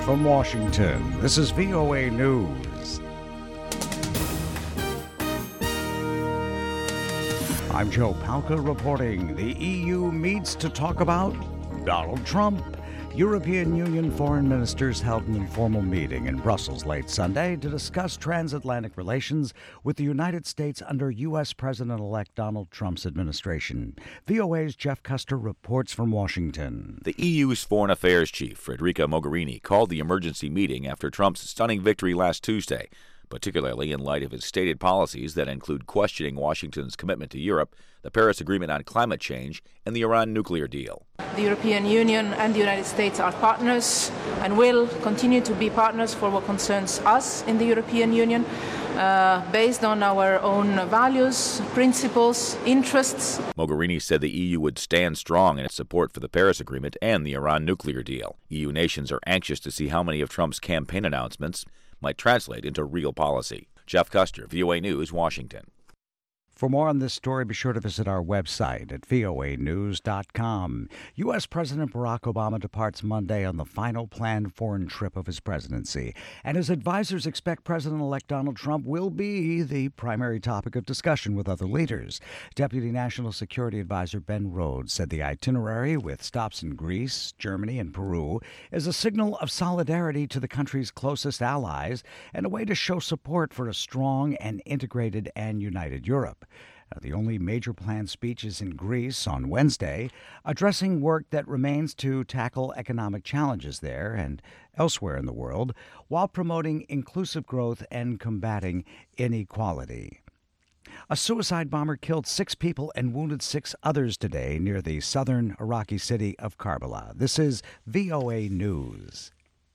From Washington, this is VOA News. I'm Joe Palca reporting. The EU meets to talk about Donald Trump. European Union foreign ministers held an informal meeting in Brussels late Sunday to discuss transatlantic relations with the United States under U.S. President-elect Donald Trump's administration. VOA's Jeff Custer reports from Washington. The EU's Foreign Affairs Chief, Federica Mogherini, called the emergency meeting after Trump's stunning victory last Tuesday, particularly in light of his stated policies that include questioning Washington's commitment to Europe, the Paris Agreement on climate change, and the Iran nuclear deal. The European Union and the United States are partners and will continue to be partners for what concerns us in the European Union, based on our own values, principles, interests. Mogherini said the EU would stand strong in its support for the Paris Agreement and the Iran nuclear deal. EU nations are anxious to see how many of Trump's campaign announcements might translate into real policy. Jeff Custer, VOA News, Washington. For more on this story, be sure to visit our website at voanews.com. U.S. President Barack Obama departs Monday on the final planned foreign trip of his presidency, and his advisors expect President-elect Donald Trump will be the primary topic of discussion with other leaders. Deputy National Security Advisor Ben Rhodes said the itinerary, with stops in Greece, Germany, and Peru, is a signal of solidarity to the country's closest allies and a way to show support for a strong and integrated and united Europe. The only major planned speech is in Greece on Wednesday, addressing work that remains to tackle economic challenges there and elsewhere in the world, while promoting inclusive growth and combating inequality. A suicide bomber killed 6 people and wounded 6 others today near the southern Iraqi city of Karbala. This is VOA News.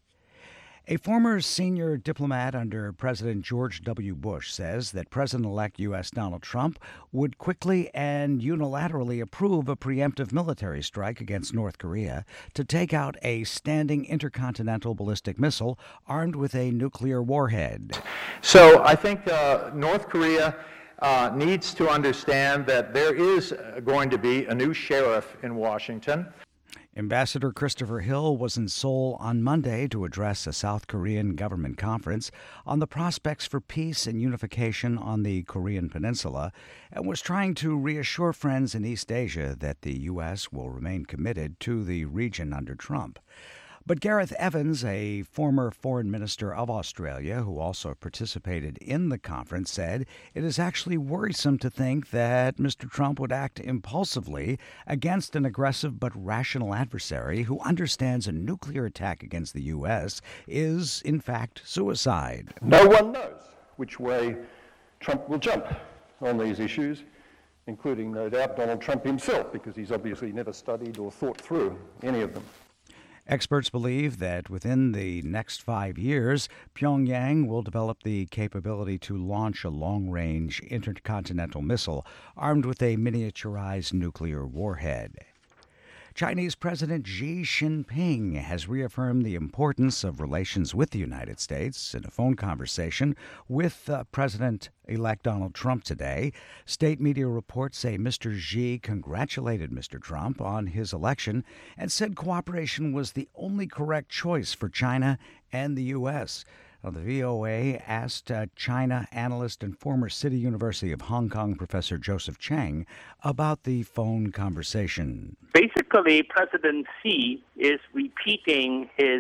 A former senior diplomat under President George W. Bush says that President-elect U.S. Donald Trump would quickly and unilaterally approve a preemptive military strike against North Korea to take out a standing intercontinental ballistic missile armed with a nuclear warhead. So I think North Korea needs to understand that there is going to be a new sheriff in Washington. Ambassador Christopher Hill was in Seoul on Monday to address a South Korean government conference on the prospects for peace and unification on the Korean peninsula, and was trying to reassure friends in East Asia that the U.S. will remain committed to the region under Trump. But Gareth Evans, a former foreign minister of Australia who also participated in the conference, said it is actually worrisome to think that Mr. Trump would act impulsively against an aggressive but rational adversary who understands a nuclear attack against the U.S. is, in fact, suicide. No one knows which way Trump will jump on these issues, including, no doubt, Donald Trump himself, because he's obviously never studied or thought through any of them. Experts believe that within the next 5 years, Pyongyang will develop the capability to launch a long-range intercontinental missile armed with a miniaturized nuclear warhead. Chinese President Xi Jinping has reaffirmed the importance of relations with the United States in a phone conversation with President-elect Donald Trump today. State media reports say Mr. Xi congratulated Mr. Trump on his election and said cooperation was the only correct choice for China and the U.S. The VOA asked China analyst and former City University of Hong Kong professor Joseph Chang about the phone conversation. Basically, President Xi is repeating his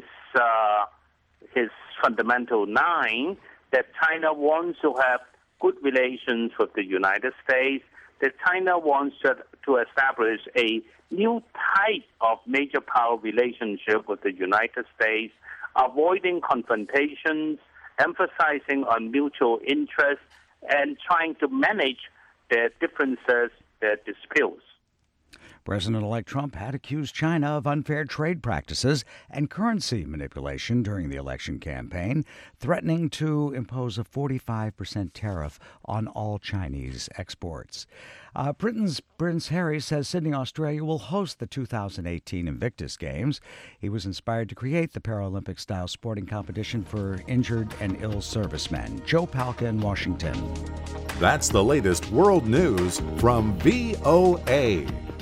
fundamental line that China wants to have good relations with the United States, that China wants to establish a new type of major power relationship with the United States, avoiding confrontations, emphasizing on mutual interests, and trying to manage their differences, their disputes. President-elect Trump had accused China of unfair trade practices and currency manipulation during the election campaign, threatening to impose a 45% tariff on all Chinese exports. Britain's Prince Harry says Sydney, Australia will host the 2018 Invictus Games. He was inspired to create the Paralympic-style sporting competition for injured and ill servicemen. Joe Palca in Washington. That's the latest world news from VOA.